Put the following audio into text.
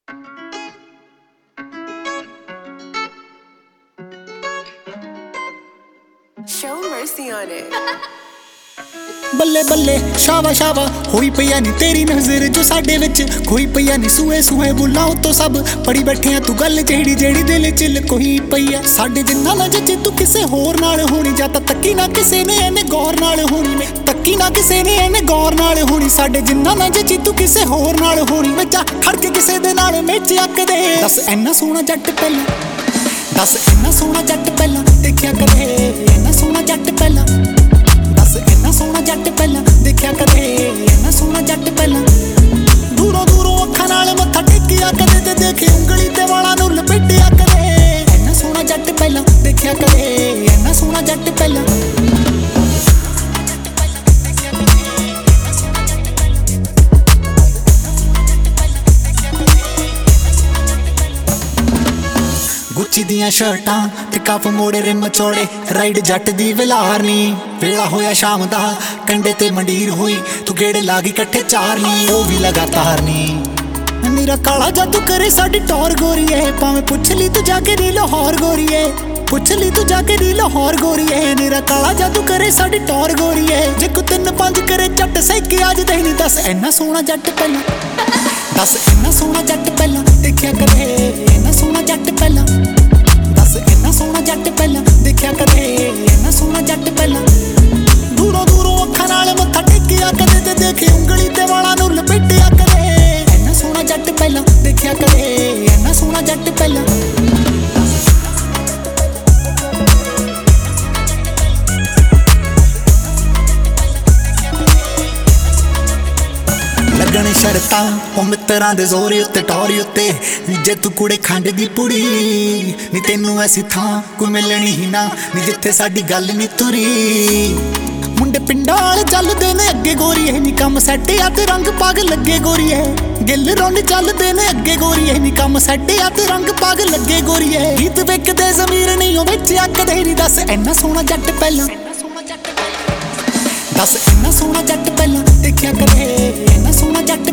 Show mercy on it. ਬੱਲੇ ਬੱਲੇ ਸ਼ਾਵਾ ਸ਼ਾਵਾ ਹੋਈ ਪਈਆ ਨੀ ਤੇਰੀ ਨਜ਼ਰ ਜੋ ਸਾਡੇ ਵਿੱਚ ਕੋਈ ਪਈਆ ਨੀ ਸੂਏ ਸੂਏ ਬੁੱਲਾਂ ਉਤੋਂ ਸਭ ਪੜੀ ਬੈਠਿਆ ਤੂੰ ਗੱਲ ਜਿਹੜੀ ਜਿਹੜੀ ਦਿਲ ਚ ਲਕੋਈ ਪਈਆ ਸਾਡੇ ਜਿੰਨਾ ਨਾ ਜੇ ਤੂੰ ਕਿਸੇ ਹੋਰ ਨਾਲ ਹੋਣੀ ਜਾਂ ਤਾਂ ਤੱਕੀ ਨਾ ਕਿਸੇ ਨੇ ਇਹਨੇ ਗੌਰ ਨਾਲ ਹੋਣੀ ਤੱਕੀ ਨਾ ਕਿਸੇ ਨੇ ਇਹਨੇ ਗੌਰ ਨਾਲ ਹੋਣੀ ਸਾਡੇ ਜਿੰਨਾ ਨਾ ਜੇ ਤੂੰ ਕਿਸੇ ਹੋਰ ਨਾਲ ਹੋਣੀ ਵਿੱਚ ਖੜ ਕੇ ਕਿਸੇ ਦੇ ਨਾਲ ਮੇਚ ਅੱਕਦੇ ਦੱਸ ਇੰਨਾ ਸੋਹਣਾ ਜੱਟ ਪਹਿਲਾਂ ਦੱਸ ਇੰਨਾ ਸੋਹਣਾ ਜੱਟ ਪਹਿਲਾਂ ਦੇਖਿਆ ਕਦੇ ਇੰਨਾ ਸੋਹਣਾ ਜੱਟ ਪਹਿਲਾਂ ਦੱਸ ਇੰਨਾ ਸੋਹਣਾ ਜੱਟ ਪਹਿਲਾਂ ਦੇਖਿਆ ਕਦੇ ਇੰਨਾ ਸੋਹਣਾ ਜੱਟ ਪਹਿਲਾਂ ਦੂਰੋਂ ਦੂਰੋਂ ਅੱਖਾਂ ਨਾਲ ਮੱਥਾ ਟੇਕਿਆ ਕਦੇ ਤੇ ਦੇਖੇ ਉਂਗਲੀ ਤੇ ਵਾਲਾਂ ਨੂੰ ਲਪੇਟਿਆ ਕਦੇ ਇੰਨਾ ਸੋਹਣਾ ਜੱਟ ਪਹਿਲਾਂ ਦੇਖਿਆ ਕਦੇ ਇੰਨਾ ਸੋਹਣਾ ਜੱਟ ਪਹਿਲਾਂ ਗੁੱਚੀ ਦੀਆਂ ਸ਼ਰਟਾਂ ਤੇ ਕੱਪ ਮੋੜੇ ਰਿਮ ਚੌੜੇ ਰਾਈਡ ਜੱਟ ਦੀ ਵਿਲਾਰਨੀ ਵੇਲਾ ਹੋਇਆ ਸ਼ਾਮ ਦਾ ਕੰਡੇ ਤੇ ਮੰਡੀਰ ਹੋਈ ਤੂੰ ਗੇੜੇ ਲਾ ਗਈ ਇਕੱਠੇ ਚਾਰਨੀ ਉਹ ਵੀ ਲਗਾਤਾਰ ਨੀ ਮੇਰਾ ਕਾਲਾ ਜਾਦੂ ਕਰੇ ਸਾਡੀ ਟੌਰ ਗੋਰੀਏ ਭਾਵੇਂ ਪੁੱਛ ਲਈ ਤੂੰ ਜਾ ਕੇ ਨੀ ਲਾਹੌਰ ਗੋਰੀਏ ਪੁੱਛ ਲਈ ਤੂੰ ਜਾ ਕੇ ਨੀ ਲਾਹੌਰ ਗੋਰੀਏ ਮੇਰਾ ਕਾਲਾ ਜਾਦੂ ਕਰੇ ਸਾਡੀ ਟੌਰ ਗੋਰੀਏ ਜੇ ਕੋ 3-5 ਕਰੇ ਝੱਟ ਸੈਕੇ ਅੱਜ ਦੇ ਨਹੀਂ ਦੱਸ ਇੰਨਾ ਸੋਹਣਾ ਜੱਟ ਪਹਿਲਾਂ ਦੱਸ ਇੰਨਾ ਸੋਹਣਾ ਜੱਟ ਪਹਿਲਾਂ ਦੇਖਿਆ ਕਦੇ ਇੰਨਾ ਸੋਹਣਾ ਜੱਟ ਪਹਿਲਾਂ ਦੱਸ ਇੰਨਾ ਸੋਹਣਾ ਜੱਟ ਪਹਿਲਾਂ ਦੇਖਿਆ ਕਦੇ ਇੰਨਾ ਸੋਹਣਾ ਜੱਟ ਪਹਿਲਾਂ ਦੂਰੋਂ ਦੂਰੋਂ ਅੱਖਾਂ ਨਾਲ ਮੱਥਾ ਟੇਕਿਆ ਕਦੇ ਤੇ ਦੇਖੇ ਉਂਗਲੀ ਤੇ ਵਾਲਾਂ ਨੂੰ ਲਪੇਟਿਆ ਕਦੇ ਇੰਨਾ ਸੋਹਣਾ ਜੱਟ ਪਹਿਲਾਂ ਦੇਖਿਆ ਕਦੇ ਇੰਨਾ ਸੋਹਣਾ ਜੱਟ ਪਹਿਲਾਂ ਲੱਗਣੇ ਸ਼ਰਤਾਂ ਉਹ ਮਿੱਤਰਾਂ ਦੇ ਜ਼ੋਰੇ ਉੱਤੇ ਟੌਰੀ ਉੱਤੇ ਜੇ ਤੂੰ ਕੁੜੇ ਖੰਡ ਦੀ ਪੁੜੀ ਨੀ ਤੈਨੂੰ ਐਸੀ ਥਾਂ ਕੋਈ ਮਿਲਣੀ ਹੀ ਨਾ ਨੀ ਜਿੱਥੇ ਸਾਡੀ ਗੱਲ ਨੀ ਤੁਰੀ ਮੁੰਡੇ ਪਿੰਡਾਂ ਵਾਲੇ ਚੱਲਦੇ ਨੇ ਅੱਗੇ ਗੋਰੀਏ ਨੀ ਕੰਮ ਸੈੱਟ ਆ ਤੇ ਰੰਗ ਪਾਗ ਲੱਗੇ ਗੋਰੀਏ ਗਿੱਲ ਰੌਂਡ ਚੱਲਦੇ ਨੇ ਅੱਗੇ ਗੋਰੀਏ ਨੀ ਕੰਮ ਸੈੱਟ ਆ ਤੇ ਰੰਗ ਪਾਗ ਲੱਗੇ ਗੋਰੀਏ ਗੀਤ ਵੇਖਦੇ ਜ਼ਮੀਰ ਨਹੀਂ ਉਹ ਵਿੱਚ ਅੱਕਦੇ ਨੀ ਦੱਸ ਇੰਨਾ ਸੋਹਣਾ ਜੱਟ ਪਹਿਲਾਂ ਦੱਸ ਇੰਨਾ ਸੋਹਣਾ ਜੱਟ ਪਹਿਲਾਂ ਦੇਖਿਆ ਕਦੇ ਇੰਨਾ ਸੋਹਣਾ ਜੱਟ